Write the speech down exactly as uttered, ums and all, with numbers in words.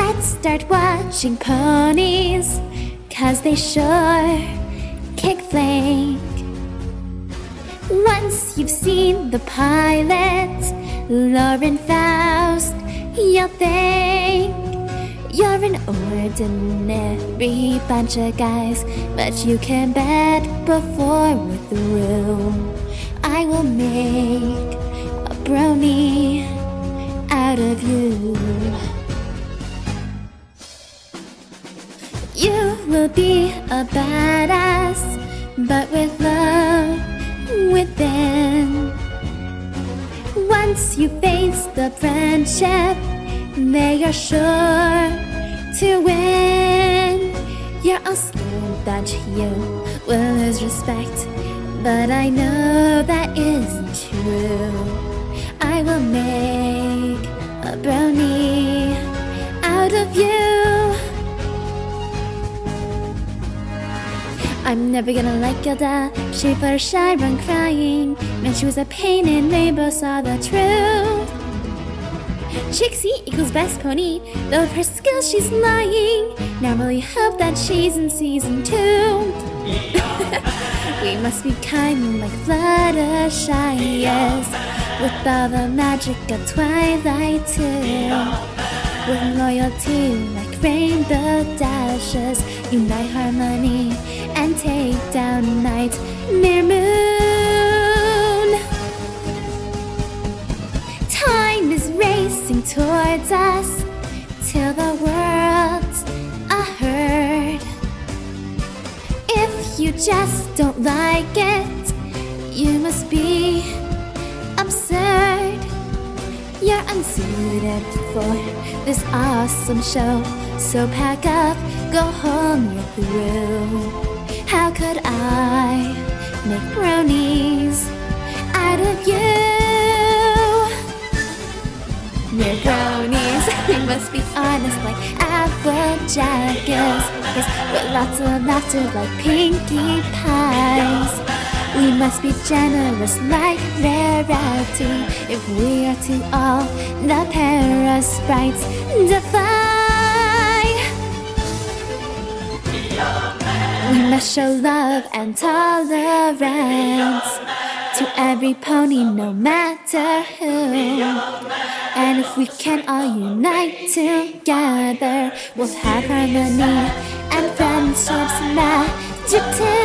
Let's start watching ponies, 'cause they sure kick flake. Once you've seen the pilot, Lauren Faust, you'll think you're an ordinary bunch of guys, but you can bet before we're through, I will make a brony out of you. You will be a badass, but with love within. Once you face the friendship, they are sure to win. You're all scared that you will lose respect, but I know that isn't true. I will make a brony out of you. I'm never gonna like Gilda. She Fluttershy run crying. Man, she was a pain and Rainbow saw the truth. Trixie equals best pony, though of her skills she's lying. Now I really hope that she's in season two. We must be kind like Fluttershy, yes, with all the magic of Twilight too. With loyalty like Rainbow Dashes, unite harmony and take down Nightmare Moon. Time is racing towards us till the world's a herd. If you just don't like it, you must be absurd. You're unsuited for this awesome show, so pack up, go home, you're through. How could I make bronies out of you? We're bronies, we must be honest like Applejackers, with lots of laughter like Pinkie Pies. We must be generous like Rarity, if we are to all the Parasprites defy. We must show love and tolerance to every pony, no matter who. And if we can all unite together, we'll have harmony and friendships magic too.